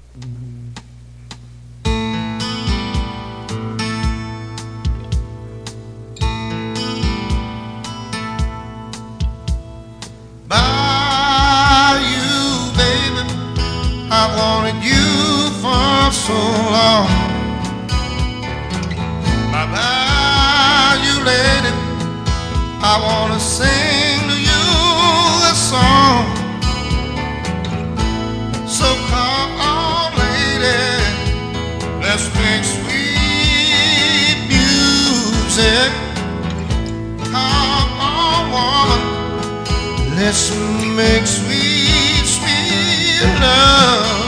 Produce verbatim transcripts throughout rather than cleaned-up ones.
By you, baby, I wanted you for so long. By, by you, lady, I want to sing to you this song. So come on, lady, let's make sweet music. Come on, woman, let's make sweet, sweet love.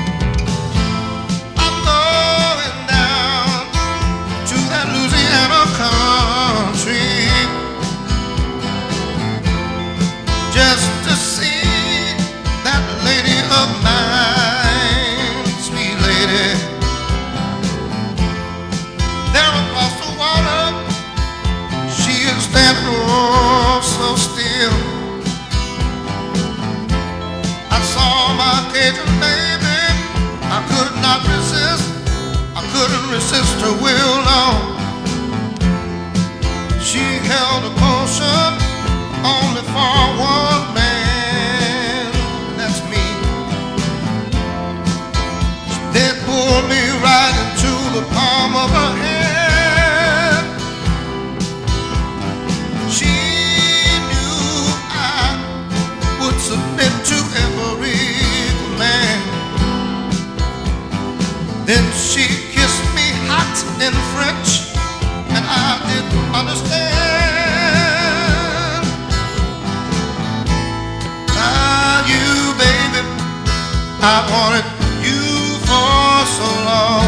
I'm going down to that Louisiana country just to see that lady of mine, sweet lady. There across the water, she is standing oh so still. I saw my Cajun baby, I could not resist, I couldn't resist her will, no. She held a potion only for one man, that's me. She then pulled me right into the palm of her hand. She knew I would submit to every man. Then she kissed me hot in French, and I didn't understand. Ah, you, baby, I wanted you for so long.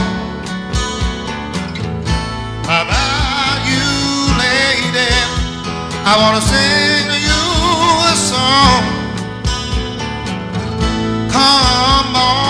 Ah, ah, you, lady, I want to sing to you a song. Come on.